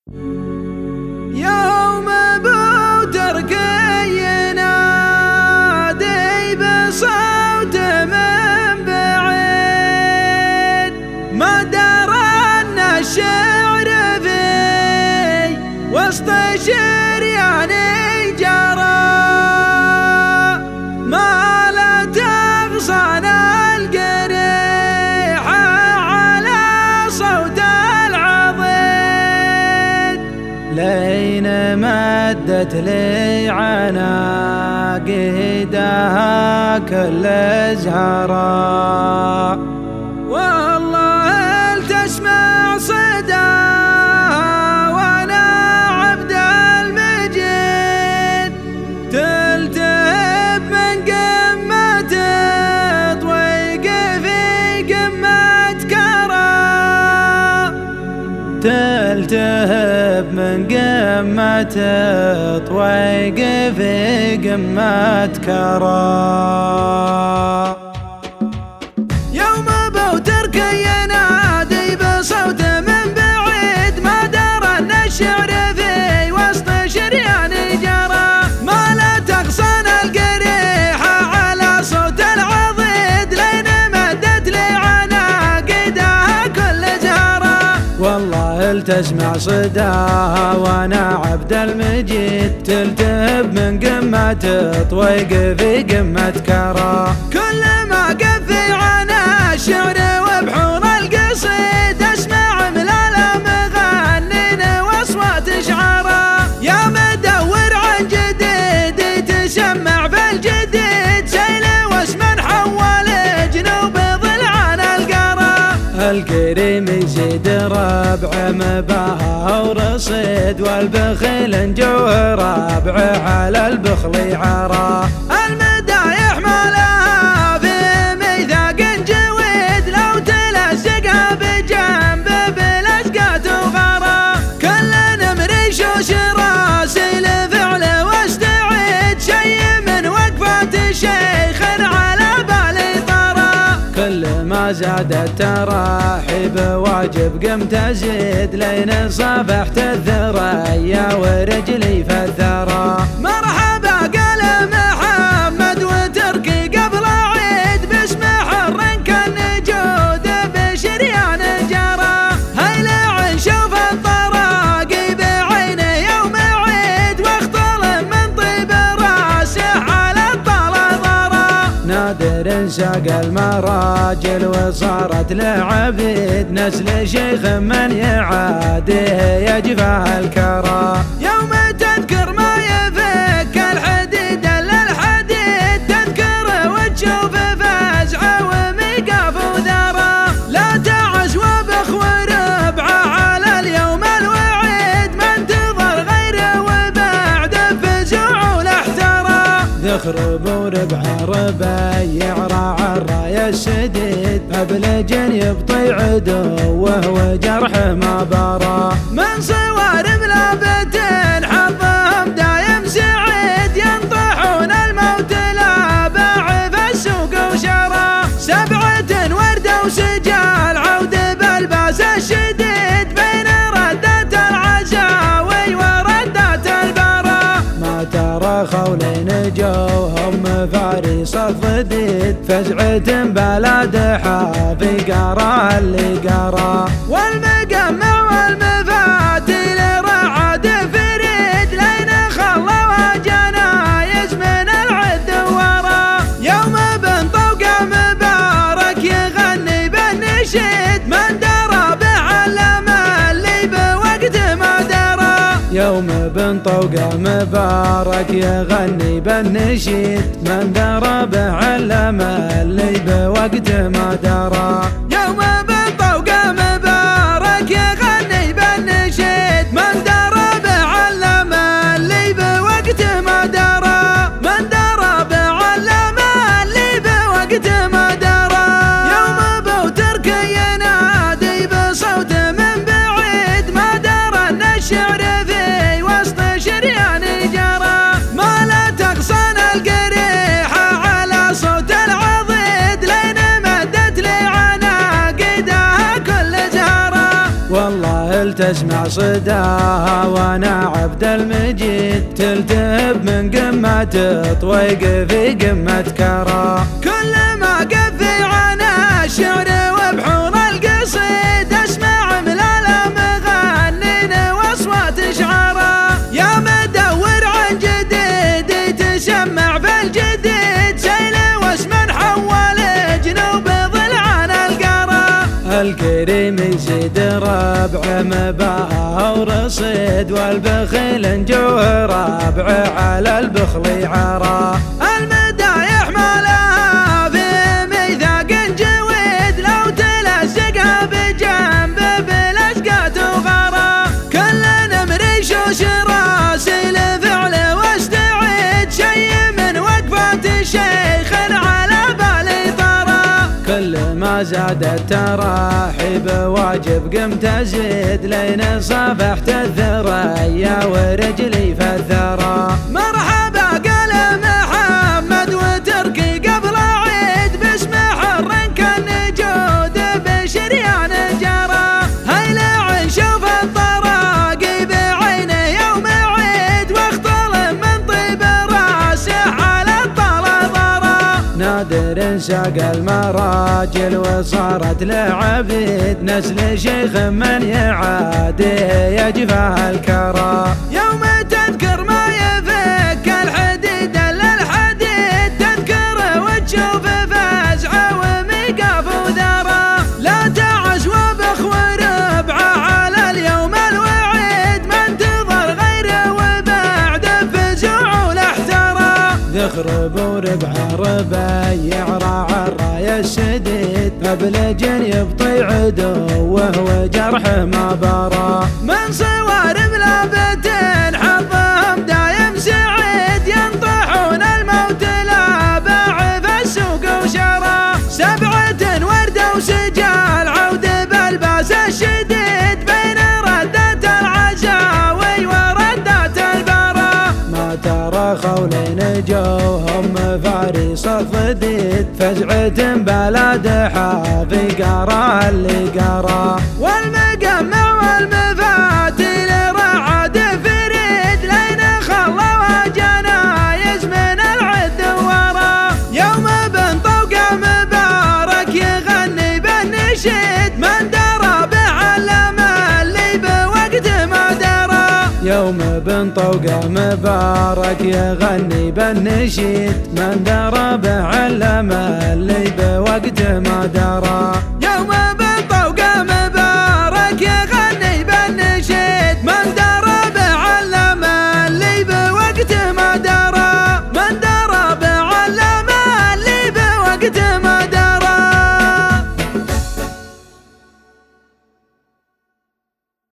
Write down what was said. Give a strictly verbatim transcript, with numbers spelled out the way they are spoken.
يوم بوتركي ينادي بصوت من بعيد، ما درى ان الشعر في وسط شرياني جرى، ما لا تغصن القريحة على صوت العضيد، لين مدت لي عناقيدها كل زهراء، والله تسمع صداها وانا عبد المجيد، تلتهب من قمة طويق في قمة كرى، تلتهب من قمة طويق في قمة كرى. يوم بوتركي ينادي بصوت من بعيد، ما درى ان الشعر في وسط شرياني جرى، ما لا تغصن القريحة على صوت العضيد، لين مدت لي عناقيدها كل زهرة، والله تسمع صداها وانا عبد المجيد، تلتهب من قمة طويق في قمة كرى، كل ما قفي عنا الشعر وبحور القصيد، اسمع ملال مغنين واصوات شعراء، يا مدور عن جديد تسمع بالجديد، سيل واسم حول جنوب ضلعان القرى، الكريم يزيد ربع مباها ورصيد، والبخيل نجوه ربع على البخل عرى، المدايح مالها في ميثاق جويد، لو تلزقها بجنب بلزقات وغرى، كل نمريش وشراسي لفعل واستعيد، شي من وقفة الشيخ على بالي طرى، كل ما زادت تراحيب واجب قمت ازيد، لين صافحت الثريا ورجلي في الثرى، مرحبا قال محمد وتركي قبل عيد، باسم حر كالنجود بشريان جرى، هيلع شوف الطراقي بعينه يوم عيد، واختل من طيب راسه على الطلا ضرى، نادر ساق المراجل وصارت لعبيد، نسل شيخ من يعاديه يجفى الكرى، يوم تذكر ما يفك الحديد الا الحديد، تذكر وتشوف فزعه وميقاف وذرى، لا تعس وبخ وربعه على اليوم الوعيد، ما انتظر غيره وبعد فزع والاحترى، ذخرب وربع ربيع راعى الرايه السديد، ابلج يبطي عدوه وجرحه ما برى، من صوارم لابتين حظهم دايم سعيد، ينطحون الموت لا باع في السوق وشرى، سبعة ورده وسجال عود بالباس الشديد، بين ردات العزاوي وردات البرى، ما ترى خولين جوهم فارس الضديد، فزعة بلاد حافي قرا اللي قرا، والمقمع والمفاتيل رعد فريد، لين خلوا جنايز من العد ورا، يوم بن طوقه مبارك يغني بالنشيد، من درى بعلم اللي بوقت ما درى، يوم بن طوقه مبارك يغني بالنشيد، من درى بعلم اللي بوقت ما درى، يوم بن طوقه مبارك يغني بالنشيد، من درى بعلم اللي بوقت ما درى، من درى بعلم اللي بوقت ما درى، يوم بوتركي ينادي بصوت من بعيد، ما درى ان الشعر في وسط شرياني جرى، ما لا تغصن القريحة على صوت العضيد، لين مدت لي عناقيدها كل زهرة، والله تسمع صداها وانا عبد المجيد، تلتهب من قمة طويق في قمة كرا. كل ما قفي عنا الشعر وبحور القصيد، اسمع ملاله مغنين واصوات شعراء. يا مدور عن جديد تسمع بالجديد، سيل واسم حول جنوب ضلعان القرى. الكريم يزيد ربع مباها ورصيد، والبخيل نجوه ربع على البخل عرا. المدايح مالها في ميثاق جويد، لو تلزقها بجنب بلزقات وغرا. كلنا مريش وشراسي لفعل واستعيد، شي من وقفات الشيخ على بالي طرا. كل ما زادت تراحيب واجب قمت ازيد، لين صافحت الثريا ورجلي في الثرى. مرحبا قال محمد وتركي قبل عيد، باسم حر كالنجود بشريان جرى. هيلع نشوف الطراقي بعينه يوم عيد، واختل من طيب راسه على الطلا ضرى. نادر ساق المراجل وصارت لعبيد، نسل شيخ من يعاديه يجفى الكرى. يوم تذكر ما يفك الحديد الا الحديد، تذكره وتشوف فزعه وميقاف وذرى. لا تعس وبخ وربعه على اليوم الوعيد، ما انتظر غيره وبعده فزع والاحترى. ذخرب وربعه ربيع راعى الرايه الشديد، ابلج يبطي عدوه وجرحه ما برى. من صوارم لابتين حظهم دايم سعيد، ينطحون الموت لا باع في السوق وشرى. سبعة وردة وسجال عود بالباس الشديد، بين ردات العزاوي وردات البرى. ما ترى خولين جوهم فارس الضديد، فزعة بلد حافي قرا اللي قرا. والمقمع والمفاتيل رعد فريد، لين خلوا جنايز من العد ورا. يوم بن طوقه مبارك يغني بالنشيد، من درى بعلم اللي بوقت ما درى. يوم بن طوقه مبارك يغني بالنشيد، من درى بعلم اللي بوقت ما درى.